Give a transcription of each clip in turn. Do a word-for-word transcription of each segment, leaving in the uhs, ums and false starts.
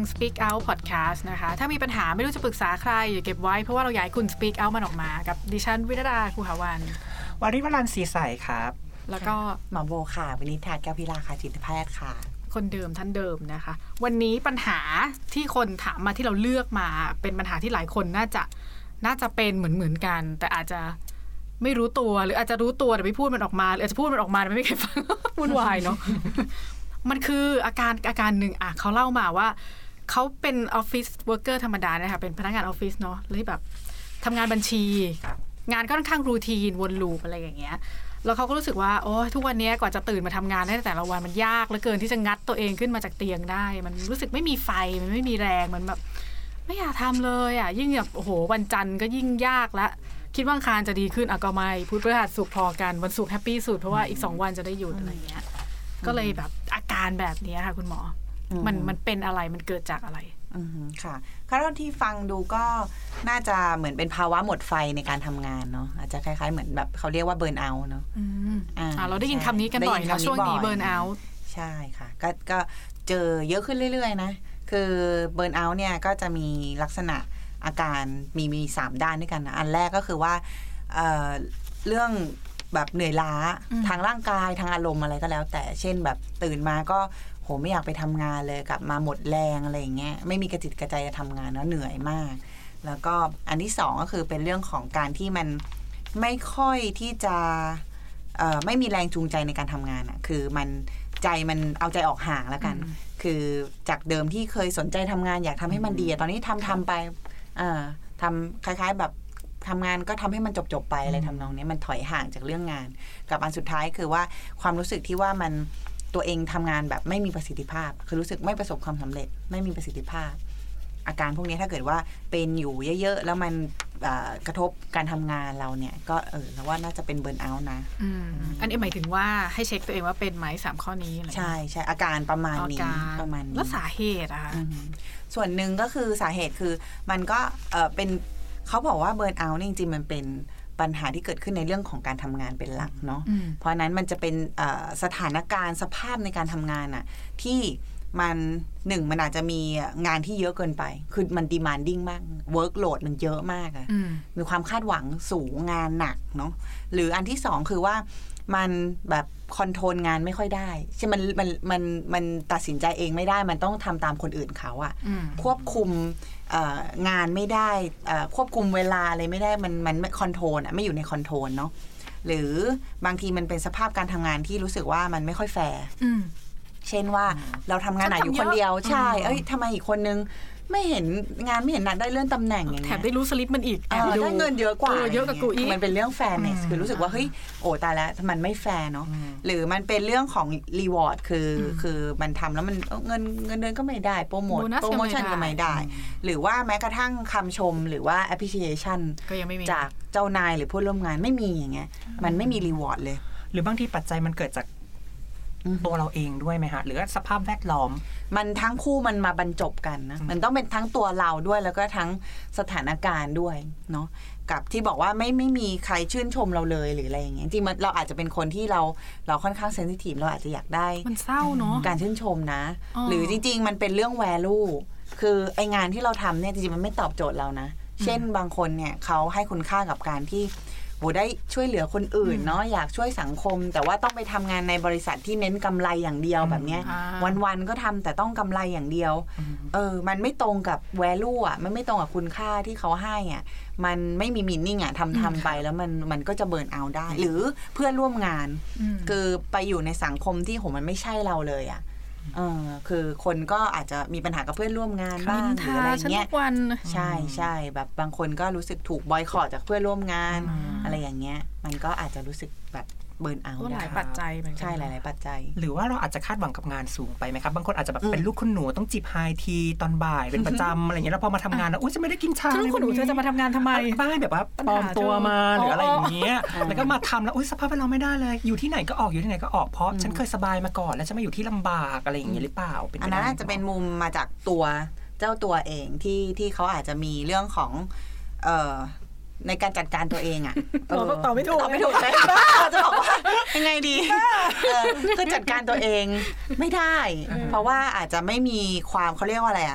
Speak Out Podcast นะคะถ้ามีปัญหาไม่รู้จะปรึกษาใครอย่าเก็บไว้เพราะว่าเราอยากให้คุณ Speak Out มันออกมากับดิฉันวิรดาคูหาวันวริวรันศรีใสครับแล้วก็หมอโบค่ะวินิษฐาแก้วพิลาค่ะจิตแพทย์ค่ะคนเดิมท่านเดิมนะคะวันนี้ปัญหาที่คนถามมาที่เราเลือกมาเป็นปัญหาที่หลายคนน่าจะน่าจะเป็นเหมือนเหมือนกันแต่อาจจะไม่รู้ตัวหรืออาจจะรู้ตัวแต่ไม่พูดมันออกมาหรืออาจจะพูดมันออกมาแต่ไม่มีใครฟังวุ่นวายเนาะ มันคืออาการอาการหนึ่งอ่ะเขาเล่ามาว่าเขาเป็นออฟฟิศเวิร์กเกอร์ธรรมดานะคะเป็นพนักงานออฟฟิศเนาะเลยแบบทำงานบัญชีงานก็ค่อนข้างรูทีนวนลูปอะไรอย่างเงี้ยแล้วเขาก็รู้สึกว่าโอ้ทุกวันนี้กว่าจะตื่นมาทำงานได้แต่ละวันมันยากเหลือเกินที่จะงัดตัวเองขึ้นมาจากเตียงได้มันรู้สึกไม่มีไฟมันไม่มีแรงมันแบบไม่อยากทำเลยอ่ะยิ่งแบบโอ้โหวันจันทร์ก็ยิ่งยากละคิดว่าอังคารจะดีขึ้นอ่ะก็ไม่พุธพฤหัสศุกร์พอกันวันศุกร์แฮปปี้สุดเพราะว่าอีกสองวันจะได้หยุดอะไรเงี้ยก็เลยแบบอาการแบบนี้ค่ะคุณหมอมันมันเป็นอะไรมันเกิดจากอะไรอืมค่ะถ้าที่ฟังดูก็น่าจะเหมือนเป็นภาวะหมดไฟในการทำงานเนาะอาจจะคล้ายๆเหมือนแบบเขาเรียกว่าเบิร์นเอาท์เนาะอ่าเราได้ยินคำนี้กันบ่อยนะช่วงนี้เบิร์นเอาท์ใช่ค่ะก็ก็เจอเยอะขึ้นเรื่อยๆนะคือเบิร์นเอาท์เนี่ยก็จะมีลักษณะอาการมีมีสามด้านด้วยกันนะอันแรกก็คือว่าเอ่อเรื่องแบบเหนื่อยล้าทางร่างกายทางอารมณ์อะไรก็แล้วแต่เช่นแบบตื่นมาก็โหไม่อยากไปทำงานเลยกลับมาหมดแรงอะไรอย่างเงี้ยไม่มีกระจิตกระใจจะทำงานแล้วเหนื่อยมากแล้วก็อันที่สองก็คือเป็นเรื่องของการที่มันไม่ค่อยที่จะเอ่อไม่มีแรงจูงใจในการทำงานอ่ะคือมันใจมันเอาใจออกห่างแล้วกันคือจากเดิมที่เคยสนใจทำงานอยากทำให้มันดีตอนนี้ทำทำไปอ่าทำคล้ายๆแบบทำงานก็ทำให้มันจบๆไปอะไรทำนองนี้มันถอยห่างจากเรื่องงานกับอันสุดท้ายคือว่าความรู้สึกที่ว่ามันตัวเองทำงานแบบไม่มีประสิทธิภาพคือรู้สึกไม่ประสบความสำเร็จไม่มีประสิทธิภาพอาการพวกนี้ถ้าเกิดว่าเป็นอยู่เยอะๆแล้วมันกระทบการทำงานเราเนี่ยก็เออแล้วว่าน่าจะเป็นเบิร์นเอาท์นะอืมอันนี้หมายถึงว่าให้เช็คตัวเองว่าเป็นไหมสามข้อนี้อะไรใช่ใช่อาการประมาณนี้ประมาณนี้แล้วสาเหตุอะคะส่วนหนึ่งก็คือสาเหตุคือมันก็เออเป็นเขาบอกว่าเบิร์นเอาท์จริงๆมันเป็นปัญหาที่เกิดขึ้นในเรื่องของการทำงานเป็นหลักเนาะเพราะนั้นมันจะเป็นสถานการณ์สภาพในการทำงานอะที่มันหนึ่งมันอาจจะมีงานที่เยอะเกินไปคือมัน demanding มาก workload มันเยอะมากอะมีความคาดหวังสูงงานหนักเนาะหรืออันที่สองคือว่ามันแบบคอนโทรลงานไม่ค่อยได้ใช่มันมันมันมันตัดสินใจเองไม่ได้มันต้องทำตามคนอื่นเขาอะควบคุมงานไม่ได้ควบคุมเวลาอะไรไม่ได้มันมันคอนโทรลอะไม่อยู่ในคอนโทรลเนาะหรือบางทีมันเป็นสภาพการทำงานที่รู้สึกว่ามันไม่ค่อยแฟร์เช่นว่าเราทำงานหนักอยู่คนเดียวใช่เอ้ยทำไมอีกคนนึงไม่เห็นงานไม่เห็นนัดได้เลื่อนตำแหน่งอย่างเงี้ยแถมได้รู้สลิปมันอีกได้เงินเยอะกว่าเยอะกับกูอีกมันเป็นเรื่องแฟร์เนสคือรู้สึกว่าเฮ้ยโอ้ตายแล้วมันไม่แฟร์เนาะหรือมันเป็นเรื่องของรีวอร์ดคือคือมันทำแล้วมันเงินเงินเดือนก็ไม่ได้โปรโมทโปรโมชั่นก็ไม่ได้หรือว่าแม้กระทั่งคำชมหรือว่า appreciation จากเจ้านายหรือผู้ร่วมงานไม่มีอย่างเงี้ยมันไม่มีรีวอร์ดเลยหรือบางทีปัจจัยมันเกิดจากตัวเราเองด้วยไหมฮะหรือสภาพแวดล้อมมันทั้งคู่มันมาบรรจบกันนะมันต้องเป็นทั้งตัวเราด้วยแล้วก็ทั้งสถานการณ์ด้วยเนาะกับที่บอกว่าไม่ไม่มีใครชื่นชมเราเลยหรืออะไรอย่างเงี้ยจริงๆเราอาจจะเป็นคนที่เราเราค่อนข้างเซนซิทีฟเราอาจจะอยากได้มันเศร้าเนาะการชื่นชมนะหรือจริงๆมันเป็นเรื่อง value คือไองานที่เราทำเนี่ยจริงๆมันไม่ตอบโจทย์เรานะเช่นบางคนเนี่ยเขาให้คุณค่ากับการที่โหได้ช่วยเหลือคนอื่นเนาะอยากช่วยสังคมแต่ว่าต้องไปทำงานในบริษัทที่เน้นกำไรอย่างเดียวแบบเนี้ยวันๆก็ทำแต่ต้องกำไรอย่างเดียวเออมันไม่ตรงกับ value อ่ะมันไม่ตรงกับคุณค่าที่เขาให้อ่ะมันไม่มี meaning อ่ะทำทำไปแล้วมันมันก็จะเบิร์นเอาท์ได้หรือเพื่อนร่วมงานคือไปอยู่ในสังคมที่โหมันไม่ใช่เราเลยอ่ะเออคือคนก็อาจจะมีปัญหากับเพื่อนร่วมงานบ้างหรืออะไรเงี้ยใช่ใช่แบบบางคนก็รู้สึกถูกบอยคอตจากเพื่อนร่วมงานอะไรอย่างเงี้ยมันก็อาจจะรู้สึกแบบเบิร์นเอาท์ได้หลายปัจจัยใช่หลายๆปัจจัยหรือว่าเราอาจจะคาดหวังกับงานสูงไปไหมครับบางคนอาจจะแบบเป็นลูกคุณหนูต้องจิบไฮทีตอนบ่ายเป็นประจำอะไรเงี้ยแล้วพอมาทำงานแล้วอุ้ยจะไม่ได้กินชาลูกคุณหนูเธอจะมาทำงานทำไมบ้านแบบว่าปลอมตัวมาหรืออะไรอย่างเงี้ยแล้วก็มาทำแล้วอุ้ยสภาพเราไม่ได้เลยอยู่ที่ไหนก็ออกอยู่ที่ไหนก็ออกเพราะฉันเคยสบายมาก่อนแล้วจะมาอยู่ที่ลำบากอะไรอย่างเงี้ยหรือเปล่าอันนั้นอาจจะเป็นมุมมาจากตัวเจ้าตัวเองที่ที่เขาอาจจะมีเรื่องของเอ่อในการจัดการตัวเองอ่ะตอบไม่ถูกตอบไม่ถูกใช่ไหมจะบอกว่ายังไงดีคือจัดการตัวเองไม่ได้เพราะว่าอาจจะไม่มีความเขาเรียกว่าอะไรอ่ะ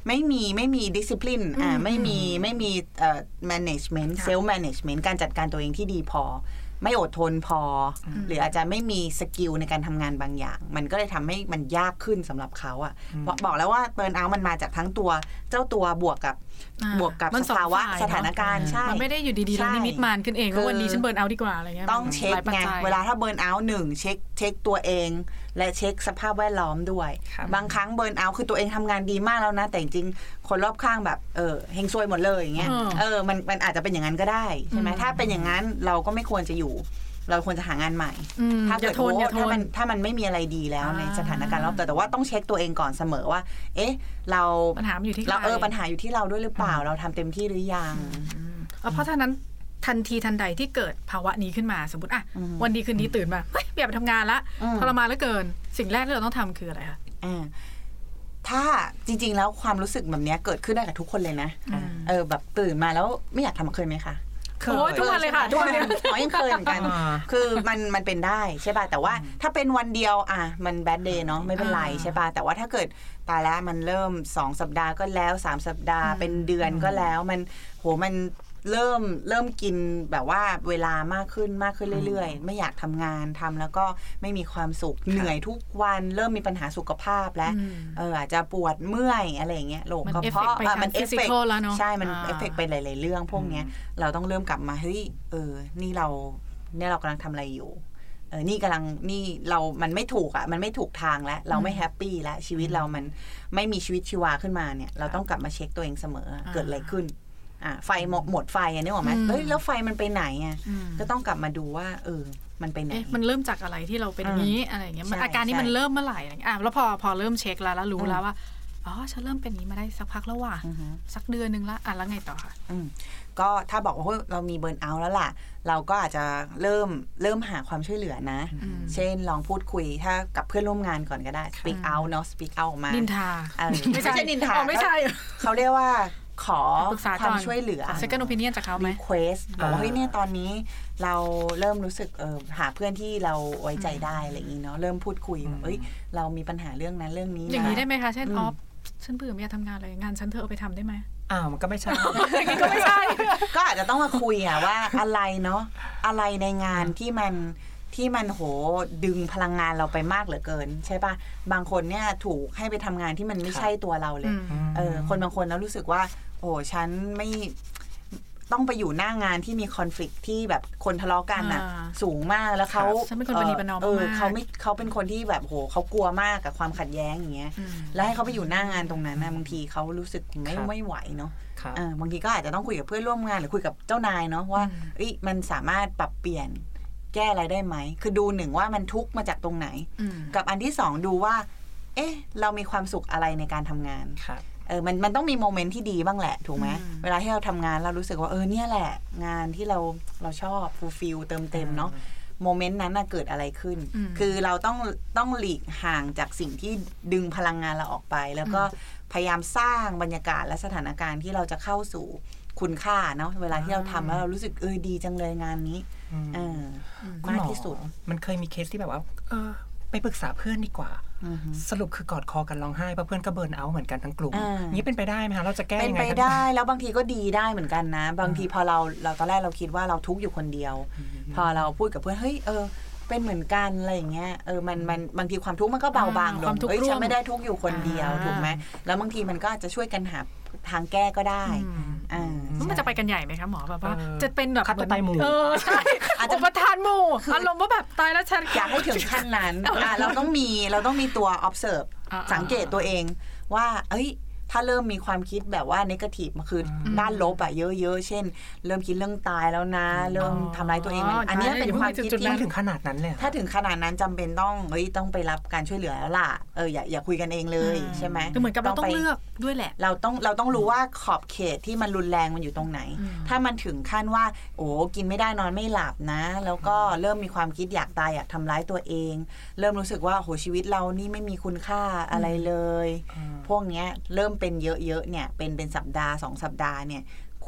ไม่มีไม่มี discipline อ่าไม่มีไม่มีเอ่อ management self management การจัดการตัวเองที่ดีพอไม่อดทนพอหรืออาจจะไม่มีสกิลในการทำงานบางอย่างมันก็เลยทำให้มันยากขึ้นสำหรับเขาอ่ะบอกแล้วว่าเบิร์นเอาท์มันมาจากทั้งตัวเจ้าตัวบวกกับบวกกับสภาวะสถานการณ์ใช่มันไม่ได้อยู่ดีๆแล้วนิมิตมานขึ้นเองว่าวันนี้ฉันเบิร์นเอาท์ดีกว่าอะไรเงี้ยต้องเช็คไงเวลาถ้าเบิร์นเอาท์หนึ่งเช็คเช็คตัวเองและเช็คสภาพแวดล้อมด้วยบางครั้งเบิร์นเอาท์คือตัวเองทำงานดีมากแล้วนะแต่จริงๆคนรอบข้างแบบเออเฮงซวยหมดเลยอย่างเงี้ยเออมันมันอาจจะเป็นอย่างนั้นก็ได้ใช่ไหมถ้าเป็นอย่างนั้นเราก็ไม่ควรจะอยู่เราควรจะหางานใหม่ถ้าเกิดถ้ามันถ้ามันไม่มีอะไรดีแล้วในสถานการณ์รอบตัวแต่ว่าต้องเช็คตัวเองก่อนเสมอว่าเอ๊ะเราปัญหาอยู่ที่เราเออปัญหาอยู่ที่เราด้วยหรือเปล่าเราทำเต็มที่หรือยังเพราะฉะนั้นทันทีทันใดที่เกิดภาวะนี้ขึ้นมาสมมติอ่ะวันดีคืนดีตื่นมาเฮ้ยอยากไปทำงานละทรมานเหลือเกินสิ่งแรกที่เราต้องทำคืออะไรคะถ้าจริงๆแล้วความรู้สึกแบบนี้เกิดขึ้นได้กับทุกคนเลยนะเออแบบตื่นมาแล้วไม่อยากทำเคยไหมคะโอ้ทุกวันเลยค่ะทุกวันเนี่ยอ๋อยังเคยเหมือนกันคือมันมันเป็นได้ใช่ป่ะแต่ว่าถ้าเป็นวันเดียวอ่ะมันแบดเดย์เนาะไม่เป็นไรใช่ป่ะแต่ว่าถ้าเกิดตายแล้วมันเริ่มสองสัปดาห์ก็แล้วสามสัปดาห์เป็นเดือนก็แล้วมันโหมันเริ่มเริ่มกินแบบว่าเวลามากขึ้นมากขึ้นเรื่อยๆไม่อยากทำงานทำแล้วก็ไม่มีความสุขเหนื่อยทุกวันเริ่มมีปัญหาสุขภาพแล้วเอออาจจะปวดเมื่อยอะไรอย่างเงี้ยโรคกระเพาะมันเอฟเฟกต์ใช่มันเอฟเฟกต์ไปหลายๆเรื่องพวกเนี้ยเราต้องเริ่มกลับมาเฮ้ยเออนี่เราเนี่ยเรากำลังทำอะไรอยู่เออนี่กำลังนี่เรามันไม่ถูกอ่ะมันไม่ถูกทางแล้วเราไม่แฮปปี้แล้วชีวิตเรามันไม่มีชีวิตชีวาขึ้นมาเนี่ยเราต้องกลับมาเช็คตัวเองเสมอเกิดอะไรขึ้นอ่ะไฟหมดไฟอ่ะนึกออกไหมเฮ้ยแล้วไฟมันไปไหนอ่ะก็ต้องกลับมาดูว่าเออมันไปไหนมันเริ่มจากอะไรที่เราเป็นอย่างนี้อะไรอย่างเงี้ยอาการนี้มันเริ่มเมื่อไหร่อะไรเงี้ยอ่ะแล้วพอพอเริ่มเช็คแล้วแล้วรู้แล้วว่าอ๋อฉันเริ่มเป็นนี้มาได้สักพักแล้วว่ะสักเดือนนึงละอ่ะแล้วไงต่อคะก็ถ้าบอกว่าเรามีเบิร์นเอาท์แล้วล่ะเราก็อาจจะเริ่มเริ่มหาความช่วยเหลือนะเช่นลองพูดคุยถ้ากับเพื่อนร่วมงานก่อนก็ได้ speak out เนาะ speak out ออกมานินทาไม่ใช่นินทาไม่ใช่เขาเรียกว่าขอความช่วยเหลือ second opinion จากเขาไหม request บอกว่าเฮ้ยเนี่ยตอนนี้เราเริ่มรู้สึกเออหาเพื่อนที่เราไว้ใจได้อะไรอย่างนี้เนาะเริ่มพูดคุยเฮ้ยเรามีปัญหาเรื่องนั้นเรื่องนี้อย่างนี้ได้ไหมคะเช่นออฟฉันเบื่อไม่อยากทำงานเลยงานฉันเธอเอาไปทำได้ไหมอ้าวมันก็ไม่ใช่ก็ไม่ใช่ก็อาจจะต้องมาคุยอะว่าอะไรเนาะอะไรในงานที่มันที่มันโหดึงพลังงานเราไปมากเหลือเกินใช่ป่ะบางคนเนี่ยถูกให้ไปทำงานที่มันไม่ใช่ตัวเราเลยเออคนบางคนแล้วรู้สึกว่าโอ้ฉันไม่ต้องไปอยู่หน้างานที่มีคอนฟ lict ที่แบบคนทะเลาะกันน่ะสูงมากแล้วเขาฉันเป็นคนปณีประนอมมากเขาไม่เขาเป็นคนที่แบบโหเขากลัวมากกับความขัดแย้งอย่างเงี้ยแล้วให้เขาไปอยู่หน้างานตรงนั้นนะบางทีเขารู้สึกไม่ไม่ไหวเนาะบางทีก็อาจจะต้องคุยกับเพื่อนร่วมงานหรือคุยกับเจ้านายเนาะว่ามันสามารถปรับเปลี่ยนแก้อะไรได้ไหมคือดูหนึ่งว่ามันทุกข์มาจากตรงไหนกับอันที่สองดูว่าเอ๊ะเรามีความสุขอะไรในการทำงานเออมันมันต้องมีโมเมนต์ที่ดีบ้างแหละถูกไหมเวลาที่เราทำงานเรารู้สึกว่าเออเนี่ยแหละงานที่เราเราชอบฟูลฟิลเติมเต็มเนาะโมเมนต์นั้นน่ะเกิดอะไรขึ้นคือเราต้องต้องหลีกห่างจากสิ่งที่ดึงพลังงานเราออกไปแล้วก็พยายามสร้างบรรยากาศและสถานการณ์ที่เราจะเข้าสู่คุณค่าเนาะเวลาที่เราทำแล้วเรารู้สึกเออดีจังเลยงานนี้เออมากที่สุดมันเคยมีเคสที่แบบว่าเออไปปรึกษาเพื่อนดีกว่าสรุปคือกอดคอกันร้องไห้เพราะเพื่อนก็เบิร์นเอาท์เหมือนกันทั้งกลุ่มนี้เป็นไปได้ไหมคะเราจะแก้ยังไงเป็นไปได้แล้วบางทีก็ดีได้เหมือนกันนะบางทีพอเราเราตอนแรกเราคิดว่าเราทุกข์อยู่คนเดียวพอเราพูดกับเพื่อนเฮ้ยเออเป็นเหมือนกันอะไรอย่างเงี้ยเออมันมันบางทีความทุกข์มันก็เบาบางลงเฮ้ยฉันไม่ได้ทุกข์อยู่คนเดียวถูกไหมแล้วบางทีมันก็จะช่วยกันหาทางแก้ก็ได้อ่ามันจะไปกันใหญ่ไหมคะหมอแบบว่าจะเป็นแบบฆ่าตัวตายหมู่เออใช่อาจจะประทานหมู่อารมณ์ว่าแบบตายแล้วฉันอยากให้ถึงขั้นนั้นอ่าเราต้องมีเราต้องมีตัว observe สังเกตตัวเองว่าเอ้ยถ้าเริ่มมีความคิดแบบว่า negative มันคือด้านลบอะเยอะๆเช่นเริ่มคิดเรื่องตายแล้วนะเริ่มทำร้ายตัวเองอันนี้เป็นความคิดที่ถึงขนาดนั้นเลยถ้าถึงขนาดนั้นจำเป็นต้องเฮ้ยต้องไปรับการช่วยเหลือแล้วล่ะเอออย่าอย่าคุยกันเองเลยใช่ไหมคือเหมือนกับเราต้องเลือกด้วยแหละเราต้องเราต้องรู้ว่าขอบเขตที่มันรุนแรงมันอยู่ตรงไหนถ้ามันถึงขั้นว่าโอ้กินไม่ได้นอนไม่หลับนะแล้วก็เริ่มมีความคิดอยากตายอยากทำร้ายตัวเองเริ่มรู้สึกว่าโหชีวิตเรานี่ไม่มีคุณค่าอะไรเลยพวกเนี้ยเริ่มเป็นเยอะๆเนี่ยเป็นเป็นสัปดาห์สองสัปดาห์เนี่ยค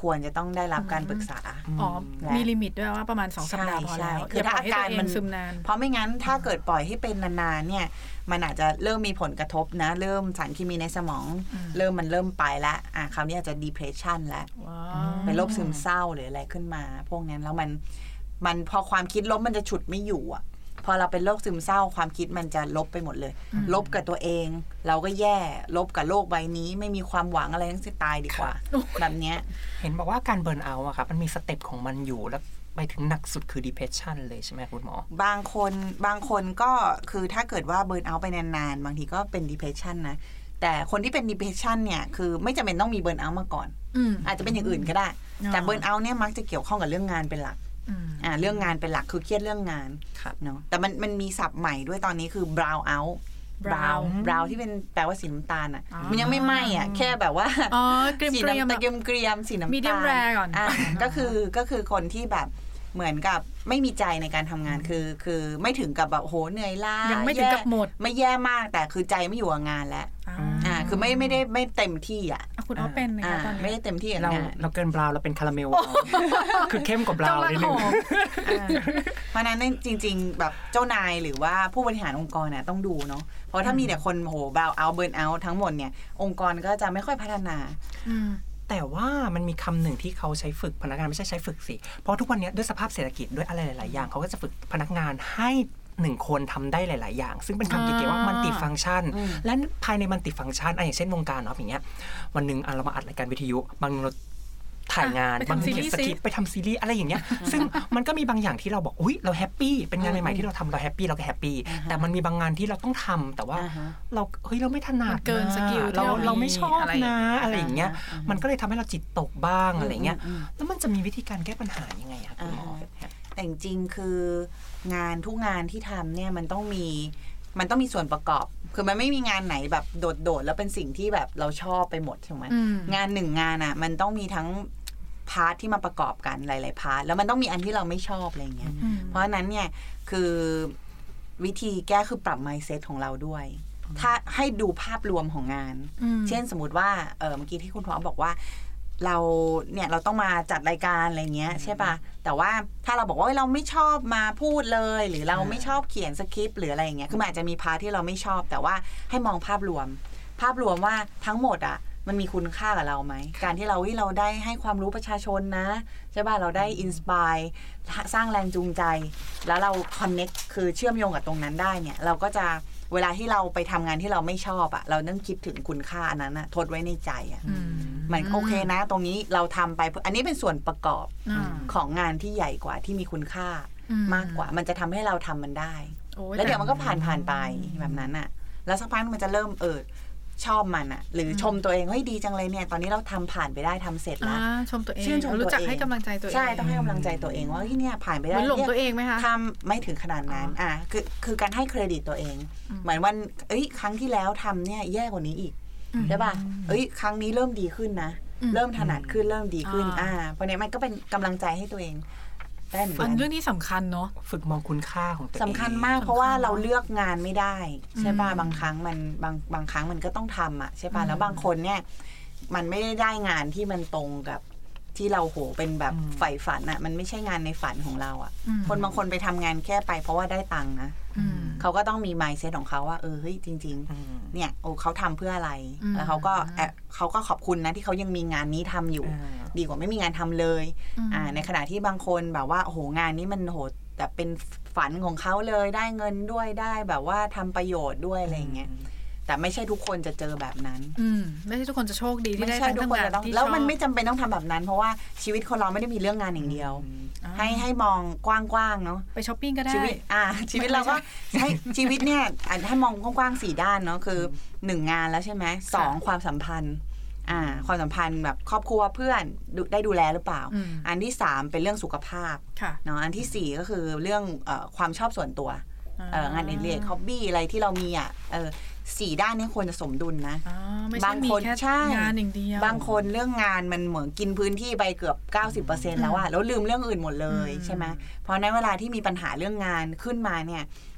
ควรจะต้องได้รับการปรึกษาอ๋อมีลิมิตด้วยว่าประมาณสองสัปดาห์พอแล้วคือถ้าอาการมันซึมนานเพราะไม่งั้นถ้าเกิดปล่อยให้เป็นนานๆเนี่ยมันอาจจะเริ่มมีผลกระทบนะเริ่มสารเคมีในสมองเริ่มมันเริ่มไปแล้วอ่ะคราวนี้อาจจะ depression แล้วเป็นโรคซึมเศร้าหรืออะไรขึ้นมาพวกนั้นแล้วมันมันพอความคิดลบมันจะฉุดไม่อยู่อ่ะพอเราเป็นโรคซึมเศร้าความคิดมันจะลบไปหมดเลยลบกับตัวเองเราก็แย่ลบกับโลกใบนี้ไม่มีความหวังอะไรทั้งสิ้นตายดีกว่าแบบเนี้ยเห็นบอกว่าการเบิร์นเอาท์อะครับมันมีสเต็ปของมันอยู่แล้วไปถึงหนักสุดคือ depression เลยใช่ไหมคุณหมอบางคนบางคนก็คือถ้าเกิดว่าเบิร์นเอาท์ไปนานๆบางทีก็เป็น depression นะแต่คนที่เป็น depression เนี่ยคือไม่จำเป็นต้องมีเบิร์นเอาท์มาก่อนอาจจะเป็นอย่างอื่นก็ได้แต่เบิร์นเอาท์เนี่ยมักจะเกี่ยวข้องกับเรื่องงานเป็นหลักอ่าเรื่องงานเป็นหลักคือเครียดเรื่องงานเนาะแต่มันมันมีศัพท์ใหม่ด้วยตอนนี้คือ brown out brown brown ที่เป็นแปลว่าสีน้ำตาลอ่ะมันยังไม่ไหม้อ่ะแค่แบบว่าสีน้ำตาลเกรียมเกรียมสีน้ำตาล medium rare ก่อนอ่าก็คือก็คือคนที่แบบเหมือนกับไม่มีใจในการทำงานคือคือไม่ถึงกับแบบโหเหนื่อยล้ายังไม่ถึงกับหมดไม่แย่มากแต่คือใจไม่อยู่กับงานแล้วอ่าคือไม่ไม่ได้ไม่เต็มที่อ่ะคุณเอาเป็นนะคะตอนนี้ไม่ได้เต็มที่เราเราเกินบราวเราเป็นคาราเมลคือเข้มกว่าบราวนิดนึงเพราะนั้นจริงๆแบบเจ้านายหรือว่าผู้บริหารองค์กรเนี่ยต้องดูเนาะเพราะถ้ามีแต่คนโหบราวเอาเบิร์นเอาทั้งหมดเนี่ยองค์กรก็จะไม่ค่อยพัฒนาแต่ว่ามันมีคำหนึ่งที่เขาใช้ฝึกพนักงานไม่ใช่ใช้ฝึกสิเพราะทุกวันนี้ด้วยสภาพเศรษฐกิจด้วยอะไรหลายๆอย่างเขาก็จะฝึกพนักงานให้หนึ่งคนทำได้หลายๆอย่างซึ่งเป็นคำเก๋ๆว่ามัลติฟังก์ชันและภายในมัลติฟังก์ชันอย่างเช่นวงการเนาะอย่างเงี้ยวันนึงเรามาอัดรายการวิทยุบางเราถ่ายงานบางทีสคริปต์ไปทำซีรีส์อะไรอย่างเงี้ยซึ่งมันก็มีบางอย่างที่เราบอกอุ้ยเราแฮปปี้เป็นงานใหม่ๆที่เราทำเราแฮปปี้เราก็แฮปปี้แต่มันมีบางงานที่เราต้องทำแต่ว่าเราเฮ้ยเราไม่ถนัดเกินสกิลเราเราไม่ชอบนะอะไรอย่างเงี้ยมันก็เลยทำให้เราจิตตกบ้างอะไรเงี้ยแล้วมันจะมีวิธีการแก้ปัญหายังไงครับคุณหมอแต่จริงๆคืองานทุกงานที่ทำเนี่ยมันต้องมีมันต้องมีส่วนประกอบคือมันไม่มีงานไหนแบบโดดๆแล้วเป็นสิ่งที่แบบเราชอบไปหมดใช่ไหมงานหนึ่งงานอ่ะมันต้องมีทั้งพาร์ทที่มาประกอบกันหลายๆพาร์ทแล้วมันต้องมีอันที่เราไม่ชอบอะไรเงี้ยเพราะฉะนั้นเนี่ยคือวิธีแก้คือปรับ mindset ของเราด้วยถ้าให้ดูภาพรวมของงานเช่นสมมติว่าเออเมื่อกี้ที่คุณพ่อบอกว่าเราเนี่ยเราต้องมาจัดรายการอะไรเงี้ยใช่ป่ะแต่ว่าถ้าเราบอกว่าเราไม่ชอบมาพูดเลยหรือเราไม่ชอบเขียนสคริปต์หรืออะไรอย่างเงี้ยคือมันอาจจะมีพาร์ทที่เราไม่ชอบแต่ว่าให้มองภาพรวมภาพรวมว่าทั้งหมดอ่ะมันมีคุณค่ากับเราไหมการที่เราเราได้ให้ความรู้ประชาชนนะใช่ป่ะเราได้อินสปายสร้างแรงจูงใจแล้วเราคอนเน็กคือเชื่อมโยงกับตรงนั้นได้เนี่ยเราก็จะเวลาที่เราไปทำงานที่เราไม่ชอบอ่ะเราต้องคิดถึงคุณค่าอันนั้นนะทดไว้ในใจอ่ะมันโอเคนะตรงนี้เราทำไปอันนี้เป็นส่วนประกอบของงานที่ใหญ่กว่าที่มีคุณค่ามากกว่ามันจะทำให้เราทำมันได้แล้วเดี๋ยวมันก็ผ่านผ่านไปแบบนั้นอ่ะแล้วสักพักมันจะเริ่มเออชอบมันอ่ะหรือชมตัวเองเฮ้ยดีจังเลยเนี่ยตอนนี้เราทำผ่านไปได้ทำเสร็จแล้วชมตัวเองชื่นชมรู้จักให้กำลังใจตัวเองใช่ต้องให้กำลังใจตัวเองว่าที่เนี่ยผ่านไปได้หลงตัวเองไหมคะทำไม่ถึงขนาดนั้นอ่ะคือคือการให้เครดิตตัวเองเหมือนวันเอ้ยครั้งที่แล้วทำเนี่ยแย่กว่านี้อีกใช่ป่ะเอ้ยครั้งนี้เริ่มดีขึ้นนะเริ่มถนัดขึ้นเริ่มดีขึ้นอ่าเพราะนี้มันก็เป็นกำลังใจให้ตัวเองได้เหมือนกันเรื่องนี้สำคัญเนาะฝึกมองคุณค่าของตัวเองสำคัญมากเพราะว่าเราเลือกงานไม่ได้ใช่ป่ะบางครั้งมันบางบางครั้งมันก็ต้องทำอ่ะใช่ป่ะแล้วบางคนเนี่ยมันไม่ได้ได้งานที่มันตรงกับที่เราโหเป็นแบบใฝ่ฝันอ่ะมันไม่ใช่งานในฝันของเราอ่ะคนบางคนไปทำงานแค่ไปเพราะว่าได้ตังค์นะเขาก็ต้องมี mindset ของเขาว่าเออเฮ้ยจริงๆเนี่ยโอ้เขาทำเพื่ออะไรแล้วเขาก็เขาก็ขอบคุณนะที่เขายังมีงานนี้ทำอยู่ดีกว่าไม่มีงานทำเลยอ่าในขณะที่บางคนแบบว่าโอ้โหงานนี้มันโหแต่เป็นฝันของเขาเลยได้เงินด้วยได้แบบว่าทำประโยชน์ด้วยอะไรอย่างเงี้ยแต่ไม่ใช่ทุกคนจะเจอแบบนั้นอืมไม่ใช่ทุกคนจะโชคดีที่ได้ทำงานที่ชอบแล้วมันไม่จำเป็นต้องทำแบบนั้นเพราะว่าชีวิตคนเราไม่ได้มีเรื่องงานอย่างเดียวให้ให้มองกว้างๆเนาะไปช้อปปิ้งก็ได้ชีวิตอ่าชีวิตเราก็ให้ชีวิตเนี่ยให้มองกว้างๆสี่ด้านเนาะคือหนึ่งงานแล้วใช่ไหมสองความสัมพันธ์อ่าความสัมพันธ์แบบครอบครัวเพื่อนได้ดูแลหรือเปล่าอันที่สามเป็นเรื่องสุขภาพเนาะอันที่สี่ก็คือเรื่องเอ่อความชอบส่วนตัวงานเอเลียฮ็อบบี้อะไรที่เรามีอ่ะเออสี่ด้านนี้ควรจะสมดุลนะบางคนใช่งานอย่างเดียวบางคนเรื่องงานมันเหมือนกินพื้นที่ไปเกือบ เก้าสิบเปอร์เซ็นต์ แล้วอะแล้วลืมเรื่องอื่นหมดเลยใช่ไหมเพราะในเวลาที่มีปัญหาเรื่องงานขึ้นมาเนี่ย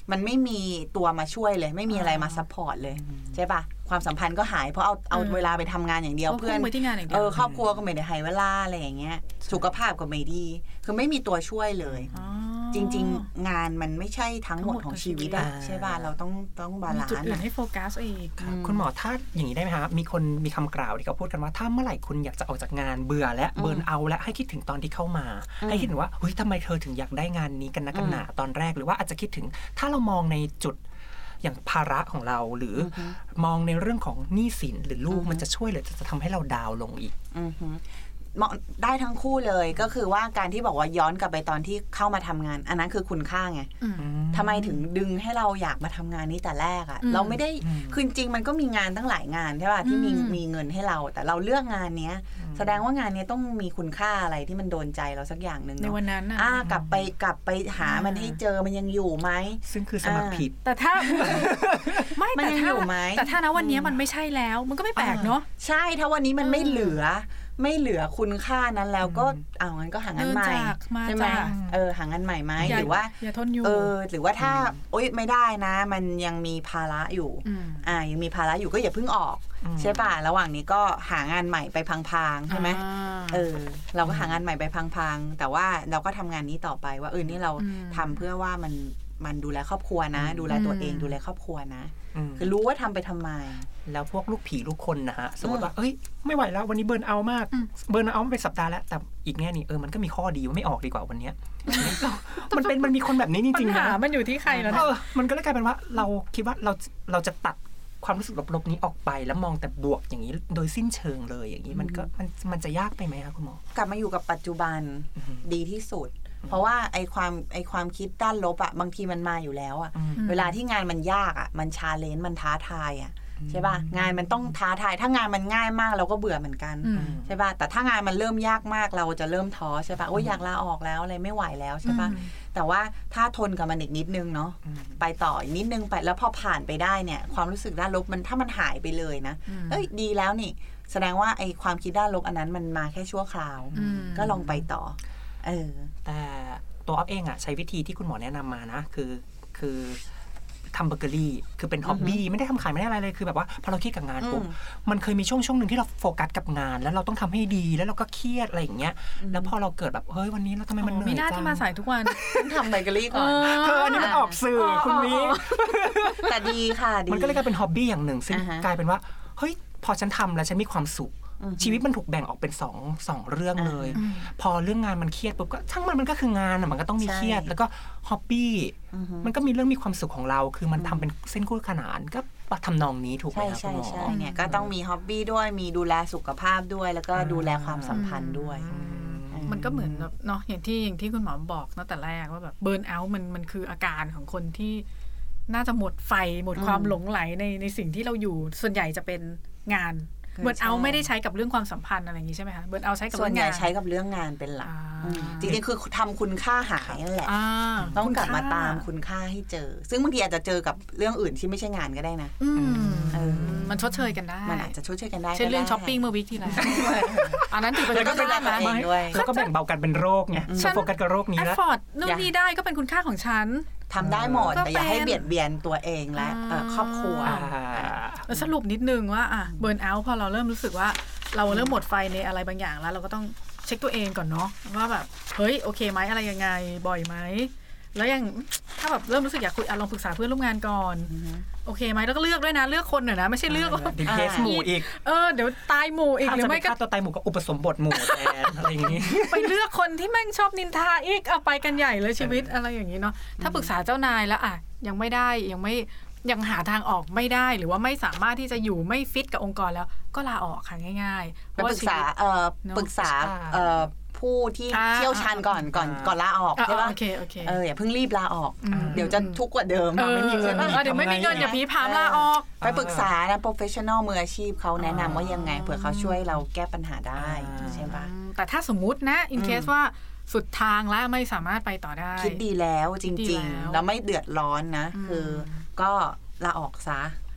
มันไม่มีตัวมาช่วยเลยไม่มีอะไรมาซัพพอร์ตเลยใช่ป่ะความสัมพันธ์ก็หายเพราะเอาเอาเวลาไปทำงานอย่างเดียวเพื่อนเออครอบครัวก็ไม่ได้ให้เวลาอะไรอย่างเงี้ยสุขภาพก็ไม่ดีคือไม่มีตัวช่วยเลยจริงๆงานมันไม่ใช่ทั้งหมดของชีวิตอะใช่ป่ะเราต้องต้องบาลานซ์จุดอื่นให้โฟกัสอีกคุณหมอถ้าอย่างนี้ได้ไหมครับมีคนมีคำกล่าวที่เขาพูดกันว่าถ้าเมื่อไหร่คุณอยากจะออกจากงานเบื่อและเบิร์นเอาและให้คิดถึงตอนที่เข้ามาให้คิดถึงว่าเฮ้ยทำไมเธอถึงอยากได้งานนี้กันนักกันหนาตอนแรกหรือว่าอาจจะคิดถึงถ้าเรามองในจุดอย่างภาระของเราหรือมองในเรื่องของหนี้สินหรือลูกมันจะช่วยหรือจะทำให้เราดาวลงอีกมองได้ทั้งคู่เลยก็คือว่าการที่บอกว่าย้อนกลับไปตอนที่เข้ามาทำงานอันนั้นคือคุณค่าไงทำไมถึงดึงให้เราอยากมาทำงานนี้แต่แรกอ่ะเราไม่ได้คือจริงมันก็มีงานตั้งหลายงานใช่ป่ะที่มีมีเงินให้เราแต่เราเลือกงานเนี้ยแสดงว่างานนี้ต้องมีคุณค่าอะไรที่มันโดนใจเราสักอย่างหนึ่งในวันนั้นอ่ากลับไปกลับไปหามันให้เจอมันยังอยู่ไหมซึ่งคือสมัครผิดแต่ถ้าไม่แต่ถ้าแต่ถ้านะวันนี้มันไม่ใช่แล้วมันก็ไม่แปลกเนาะใช่ถ้าวันนี้มันไม่เหลือไม่เหลือคุณค่านั้นแล้วก็เอางั้นก็หางานใหม่ใช่ไหมเออหางานใหม่ไหมหรือว่าเออหรือว่าถ้าโอ๊ยไม่ได้นะมันยังมีภาระอยู่อ่ายังมีภาระอยู่ก็อย่าเพิ่งออกใช่ป่ะระหว่างนี้ก็หางานใหม่ไปพังๆใช่ไหมเออเราก็หางานใหม่ไปพังๆแต่ว่าเราก็ทำงานนี้ต่อไปว่าเออนี่เราทำเพื่อว่ามันมันดูแลครอบครัวนะดูแลตัวเองดูแลครอบครัวนะคือรู้ว่าทำไปทำไมแล้วพวกลูกผีลูกคนนะฮะสมมติว่าเอ้ยไม่ไหวแล้ววันนี้เบิร์นเอามากเบิร์นเอาไปสัปดาห์แล้วแต่อีกแง่นี่เออมันก็มีข้อดีว่าไม่ออกดีกว่าวันนี้มันเป็นมันมีคนแบบนี้จริงๆนะมันอยู่ที่ใครแล้วนะมันก็เลยกลายเป็นว่าเราคิดว่าเราเราจะตัดความรู้สึกลบๆนี้ออกไปแล้วมองแต่บวกอย่างนี้โดยสิ้นเชิงเลยอย่างนี้มันก็มันมันจะยากไปไหมคะคุณหมอกลับมาอยู่กับปัจจุบันดีที่สุดเพราะว่าไอความไอความคิดด้านลบอ่ะบางทีมันมาอยู่แล้วอ่ะเวลาที่งานมันยากอ่ะมันชาเลนจ์มันท้าทายอ่ะใช่ป่ะงานมันต้องท้าทายถ้างานมันง่ายมากเราก็เบื่อเหมือนกันใช่ป่ะแต่ถ้างานมันเริ่มยากมากเราจะเริ่มท้อใช่ป่ะโอ้ยอยากลาออกแล้วอะไรไม่ไหวแล้วใช่ป่ะแต่ว่าถ้าทนกับมันอีกนิดนึงเนาะไปต่ออีกนิดนึงไปแล้วพอผ่านไปได้เนี่ยความรู้สึกด้านลบมันถ้ามันหายไปเลยนะเอ้ยดีแล้วนี่แสดงว่าไอความคิดด้านลบอันนั้นมันมาแค่ชั่วคราวก็ลองไปต่อเออแต่ตัวอ๊อฟเองอะใช้วิธีที่คุณหมอแนะนำมานะคือคือทำเบเกอรี่คือเป็นฮ็อบบี้ไม่ได้ทำขายไม่ได้อะไรเลยคือแบบว่าพอเราเครียดกับงานปุ๊บมันเคยมีช่วงช่วงหนึ่งที่เราโฟกัสกับงานแล้วเราต้องทำให้ดีแล้วเราก็เครียดอะไรอย่างเงี้ยแล้วพอเราเกิดแบบเฮ้ยวันนี้เราทำไมมันเหนื่อยจังมีหน้าที่มาสายทุกวันต้องทำเบเกอรี่ก่อนเธออันนี้มันออกสื่อคุณมีแต่ดีค่ะดีมันก็เลยกลายเป็นฮ็อบบี้อย่างหนึ่งซึ่งกลายเป็นว่าเฮ้ยพอฉันทำแล้วฉันมีความสุขชีวิตมันถูกแบ่งออกเป็นสองสองเรื่องเลยพอเรื่องงานมันเครียดปุ๊บก็ช่างมันมันก็คืองานมันก็ต้องมีเครียดแล้วก็ฮ็อบบี้มันก็มีเรื่องมีความสุขของเราคือมันทำเป็นเส้นคู่ขนานก็ทำนองนี้ถูกไหมครับคุณหมอใช่เนี่ยก็ต้องมีฮ็อบบี้ด้วยมีดูแลสุขภาพด้วยแล้วก็ดูแลความสัมพันธ์ด้วยมันก็เหมือนเนาะอย่างที่อย่างที่คุณหมอบอกตั้งแต่แรกว่าแบบเบิร์นเอาท์มันมันคืออาการของคนที่น่าจะหมดไฟหมดความหลงไหลในในสิ่งที่เราอยู่ส่วนใหญ่จะเป็นงานเบิร์นเอาท์ไม่ได้ใช้กับเรื่องความสัมพันธ์อะไรอย่างนี้ใช่ไหมคะเบิร์นเอาท์ใช้กับเรื่องงานส่วนใหญ่ใช้กับเรื่องงานเป็นหลักจริงๆคือทำคุณค่าหายนั่นแหละต้องกลับมาตามคุณค่าให้เจอซึ่งบางทีอาจจะเจอกับเรื่องอื่นที่ไม่ใช่งานก็ได้นะมันชดเชยกันได้มันอาจจะชดเชยกันได้เช่นเรื่องช้อปปิ้งเมื่อวิกที่แล้วอันนั้นถือเป็นก็เป็นตัวเองด้วยแล้วก็แบ่งเบากันเป็นโรคไงโฟกัสกับโรคนี้แล้วแอฟฟอร์ดนู่นนี่ได้ก็เป็นคุณค่าของฉันทำได้หมดแต่อย่าให้เบียดเบียนตัวเองและครอบครัวสรุปนิดนึงว่าอ่ะเบิร์นเอาท์พอเราเริ่มรู้สึกว่าเราเริ่มหมดไฟในอะไรบางอย่างแล้วเราก็ต้องเช็คตัวเองก่อนเนาะว่าแบบเฮ้ยโอเคไหมอะไรยังไงบ่อยไหมแล้วยังถ้าแบบเริ่มรู้สึกอยากคุยลองปรึกษาเพื่อนร่วมงานก่อนโอเคไหมแล้วก็เลือกด้วยนะเลือกคนหน่อยนะไม่ใช่เลือกดิเคสหมู่อีกเออเดี๋ยวตายหมู่อีกหรือไม่ก็ตัวตายหมู่ก็อุปสมบทหมู่แทนอะไรอย่างนี้ไปเลือกคนที่แม่งชอบนินทาอีกเอาไปกันใหญ่เลยชีวิตอะไรอย่างนี้เนาะถ้าปรึกษาเจ้านายแล้วอ่ะยังไม่ได้ยังไม่ยังหาทางออกไม่ได้หรือว่าไม่สามารถที่จะอยู่ไม่ฟิตกับองค์กรแล้วก็ลาออกค่ะง่ายๆปรึกษาเอ่อปรึกษาเอ่อผู้ที่เชี่ยวชาญก่อนก่อนก่อนลาออกใช่ป่ะโอเคโอเคเอออย่าเพิ่งรีบลาออกเดี๋ยวจะทุกข์กว่าเดิมไม่มีเงินเดี๋ยวไม่มีเงินอย่าผีพามลาออกไปปรึกษานะ professional มืออาชีพเขาแนะนำว่ายังไงเผื่อเขาช่วยเราแก้ปัญหาได้ใช่ป่ะแต่ถ้าสมมุตินะ in case ว่าสุดทางแล้วไม่สามารถไปต่อได้คิดดีแล้วจริงๆแล้วไม่เดือดร้อนนะคือก็ลาออกซะ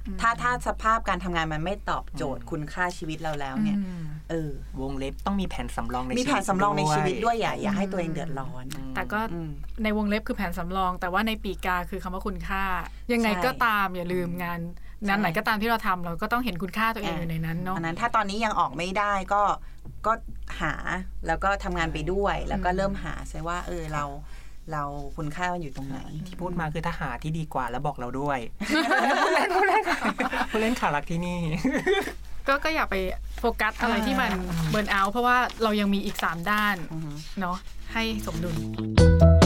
ถ้าถ้าสภาพการทำงานมันไม่ตอบโจทย์คุณค่าชีวิตเราแล้วเนี่ยเออวงเล็บต้องมีแผนสำรองในมีแผนสำรองในชีวิตด้วยอย่าอย่าให้ตัวเองเดือดร้อนแต่ก็ในวงเล็บคือแผนสำรองแต่ว่าในปีกาคือคำว่าคุณค่ายังไงก็ตามอย่าลืมงานงานไหนก็ตามที่เราทำเราก็ต้องเห็นคุณค่าตัวเองอยู่ในนั้นเนาะอันนั้นถ้าตอนนี้ยังออกไม่ได้ก็ก็หาแล้วก็ทำงานไปด้วยแล้วก็เริ่มหาใช่ว่าเออเราเราคุณค่ามันอยู่ตรงไหนที่พูดมาคือถ้าหาที่ดีกว่าแล้วบอกเราด้วยผู้เล่นผู้เล่นผู้เล่นขารักที่นี่ก็ก็อย่าไปโฟกัสอะไรที่มันเบิร์นเอาท์เพราะว่าเรายังมีอีกสามด้านเนาะให้สมดุล